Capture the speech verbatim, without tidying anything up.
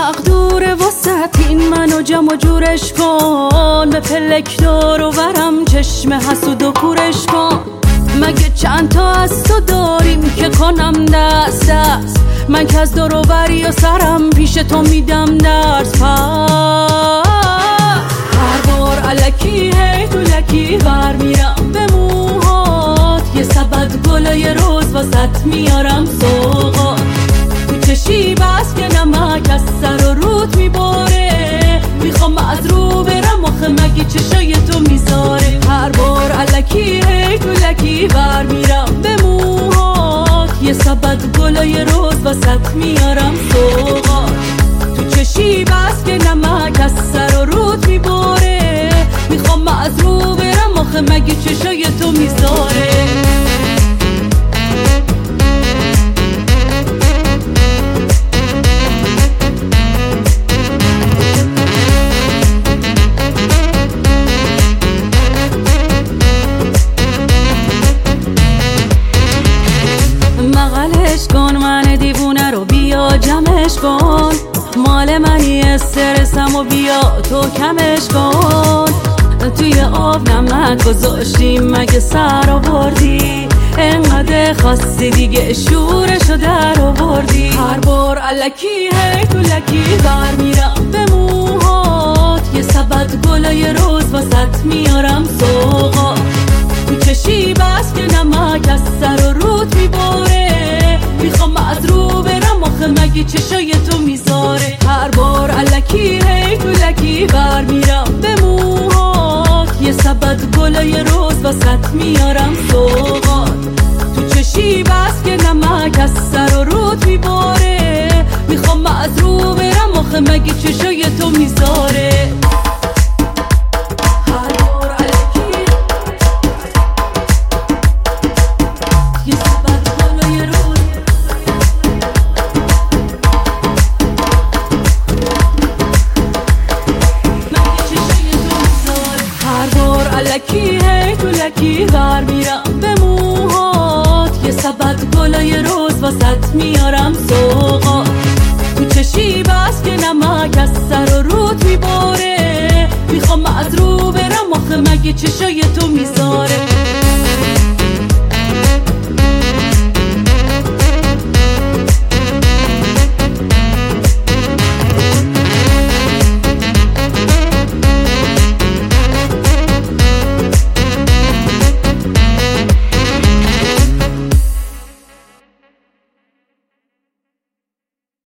مقدور وسط این منو جمع و جورش کن، به پلک دور و ورم چشم حسود و کورش کن. مگه چند تا از تو داریم که کنم دست دست، من که از دور و بری و سرم پیش تو میدم درس. پس هر بار الکی هی تو لکی ور میرم به موهات، یه سبد گلای روز واسط میارم سوغات. تو چشی بس که نمک از سر و روت میباره، میخوام از رو برم آخه مگه چشای تو میذاره. هر بار الکی هی تو لکی ور میرم به موهات، یه سبد گلای روز واسط میارم سوغات. تو چشی بس که نمک از سر و روت میباره، میخوام از رو برم آخه مگه چشای تو میذاره. مغلش کن من دیوونه رو، بیا جمعش کن، مال منی استرسم و بیا تو کمش کن. توی آب نمک گذاشتی مگه سر آوردی، انقدر خواستی دیگه شورشو در آوردی. هر بار الکی هی تو لکی ور میرم به موهات، یه سبد گلای روز واسط میارم سوغات. تو چشی بس که نمک از سر و روت میباره، میخوام از رو برم آخه مگه چشای تو میذاره. هر بار الکی هی تو لکی ور میرم به موهات، یه سبد گلای روز واسط میارم سوغات. تو چشی بس که نمک از سر و روت میباره، میخوام از رو برم آخه مگه چشای تو میذاره. الکی هی تو لکی ور میرم به موهات، یه سبد گلای روز واسط میارم سوغات. تو چشی بس که نمک از سر و روت میباره، میخوام از رو برم آخه مگه چشای تو میذاره.